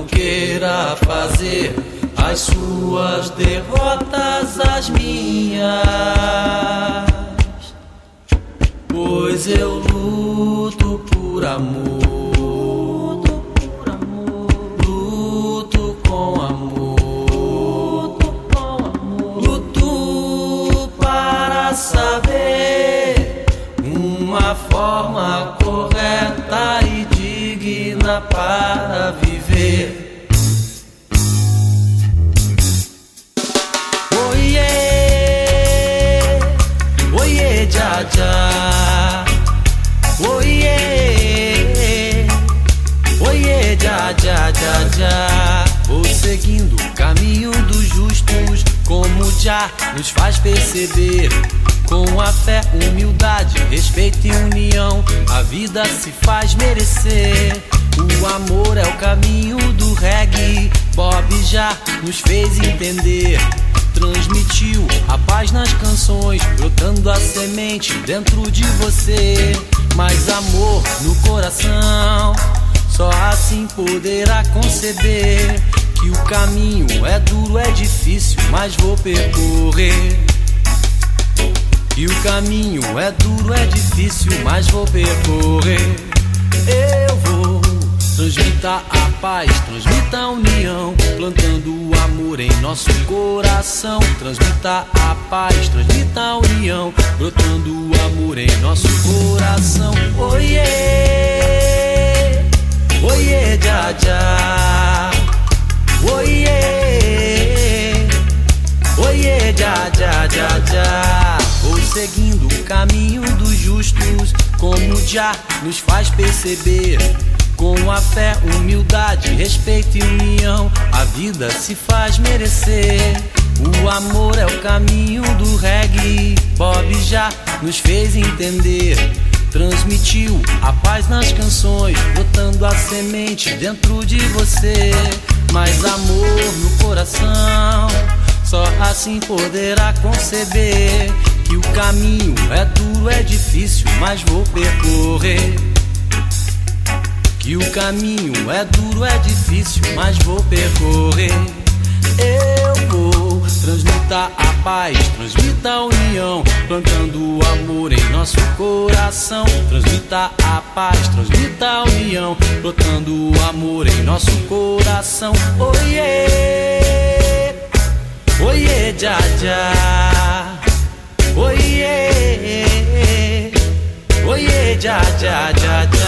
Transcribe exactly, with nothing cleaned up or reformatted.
queira fazer as suas derrotas as minhas, pois eu luto por amor, luto com amor, luto para saber uma forma correta e digna para viver. Já, já, oiê, oiê, já, já, já, já. Vou seguindo o caminho dos justos, como já nos faz perceber. Com a fé, humildade, respeito e união, a vida se faz merecer. O amor é o caminho do reggae, Bob já nos fez entender. Transmitiu a paz nas canções, brotando a semente dentro de você. Mais amor no coração, só assim poderá conceber que o caminho é duro, é difícil, mas vou percorrer. Que o caminho é duro, é difícil, mas vou percorrer. Eu vou transmitir a paz, transmita a união, plantando o amor em nosso coração. Transmita a paz, transmita a união, brotando o amor em nosso coração. Oiê, oiê, já, já, oiê, oiê, já, já, já, já. Vou seguindo o caminho dos justos, como já nos faz perceber. Com a fé, humildade, respeito e união, a vida se faz merecer. O amor é o caminho do reggae, Bob já nos fez entender. Transmitiu a paz nas canções, botando a semente dentro de você. Mais amor no coração, só assim poderá conceber que o caminho é duro, é difícil, mas vou percorrer. Que o caminho é duro, é difícil, mas vou percorrer. Eu vou transmitir a paz, transmita a união, plantando o amor em nosso coração. Transmita a paz, transmita a união, plantando o amor em nosso coração. Oiê, oiê, já, já, oiê, oiê, já, já, já, já.